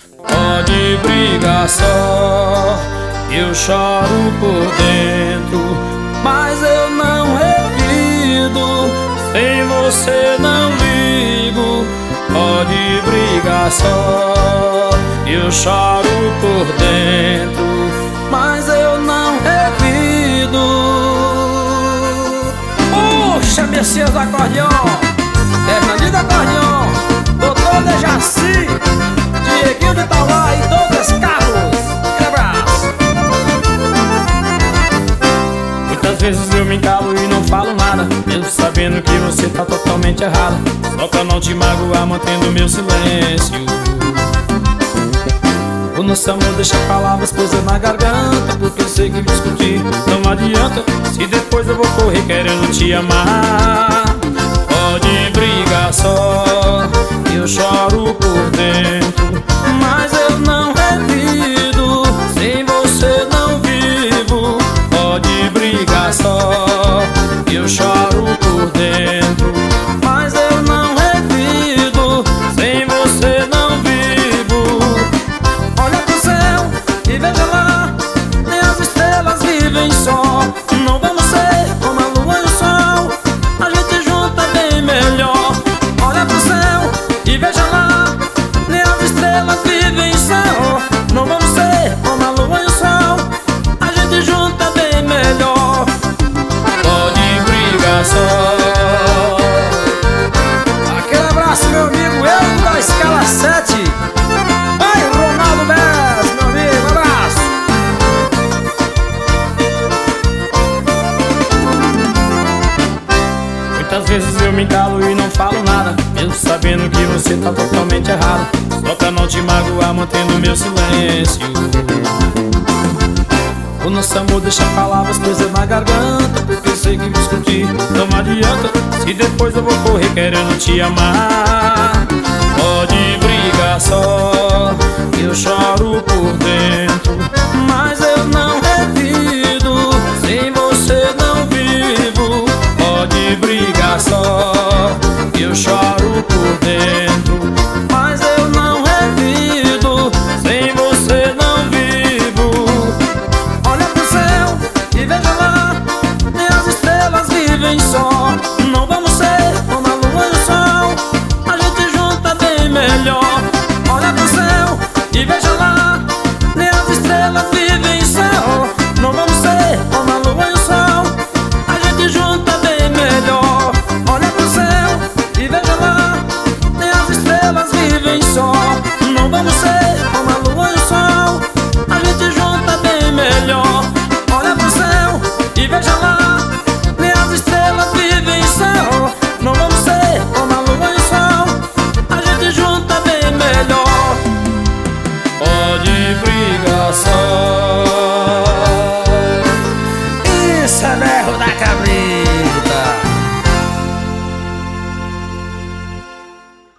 Pode brigar só, eu choro por dentro, mas eu não revido, sem você não ligo. Pode brigar só, eu choro por dentro, mas eu não revido. Puxa, Messias do acordeão, Fernandinho do acordeão, Doutor Dejaci, Dieguinho de Itauá e Douglas Carlos. Aquele abraço. Muitas vezes eu me encalo e não falo nada, mesmo sabendo que você tá totalmente errada, só pra não te magoar, mantendo meu silêncio. O nosso amor deixa palavras presas na garganta, porque eu sei que discutir não adianta, se depois eu vou correr querendo te amar. Pode brigar só, eu choro por dentro, mas eu não revido, sem você não vivo. Pode brigar só, eu choro por dentro, mas eu não revido, sem você não vivo. Olha pro céu e veja lá, nem as estrelas vivem só. Não vamos ser como a lua e o sol, a gente junto é bem melhor. Olha pro céu e veja lá, nem as estrelas vivem só. Não vamos ser como a lua e o sol, a gente junto é bem melhor. Pode brigar só. Aquele abraço, meu amigo, eu da escala 7. Vai, Ronaldo Bez, meu amigo, abraço. Muitas vezes eu me encalo e não falo nada, mesmo sabendo que você tá totalmente errado, só pra não te magoar, mantendo meu silêncio. O nosso amor deixa palavras presas na garganta, porque eu sei que discutir não adianta, se depois eu vou correr querendo te amar. Pode brigar só, eu choro por dentro, mas eu não revido, sem você não vivo. Pode brigar só, eu choro por dentro, mas eu não revido, sem você não vivo. Olha pro céu e veja lá, nem as estrelas vivem só. Não vamos ser como a lua e o sol, a gente junto é bem melhor. Olha pro céu e veja lá, nem as estrelas vivem só. Não vamos ser como a lua e o sol, a gente junto é bem melhor. Olha pro céu e veja lá, nem as estrelas vivem só. Não vamos ser